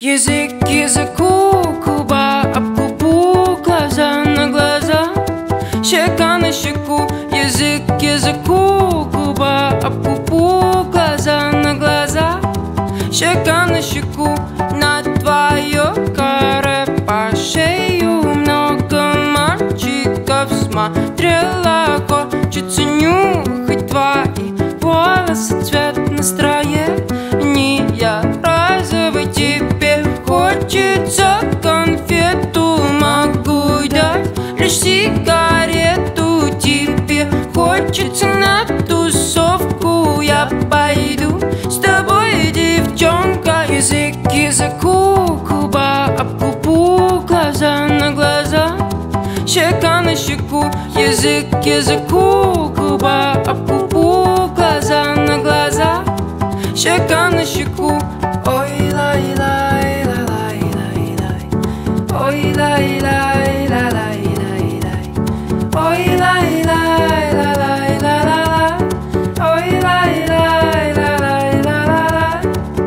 Язык к языку, губа об губу, глаза на глаза, щека на щеку. Язык к языку, губа об губу, глаза на глаза, щека на щеку. На твое каре по шею много мальчиков смотрела. Хочется нюхать твои волосы, цвет настроения розовый. Тебе хочется конфету, могу дать лишь сигарету. Тебе хочется на тусовку, я пойду с тобой, девчонка. Язык к языку, губа об губу, глаза на глаза, щека на щеку. Язык к языку, губа об губу, глаза на глаза, щека на щеку. Ой, лай, лай, лай, лай, лай, лай. Ой, лай, лай, лай, лай, лай, лай. Ой, лай, лай, лай, лай, лай, лай. Ой, лай, лай, лай, лай, лай, лай.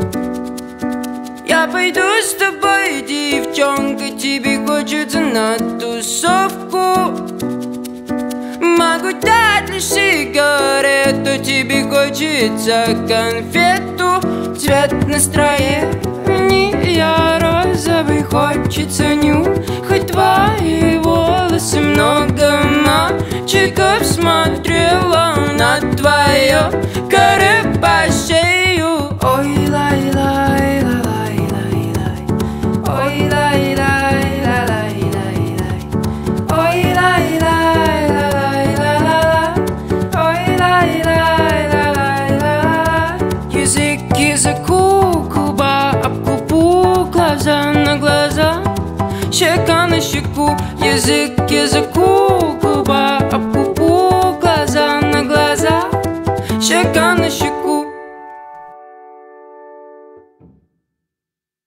Я пойду с тобой, девчонка, тебе хочется на тусовку. Могу дать лишь сигарету, тебе хочется конфету. Цвет настроения розовый, хочется нюхать твои волосы. Много мальчиков смотрела на твое каре по шею. Ой, лай, лай, лай, лай, лай. Ой, лай, лай, лай, лай, лай. Ой, лай, лай, лай, лай, лай. Ой, лай, лай, лай, лай. Язык к языку, губа об губу, глаза на глаза, щека на щеку. Язык к языку, губа об губу, глаза на глаза, щека на щеку.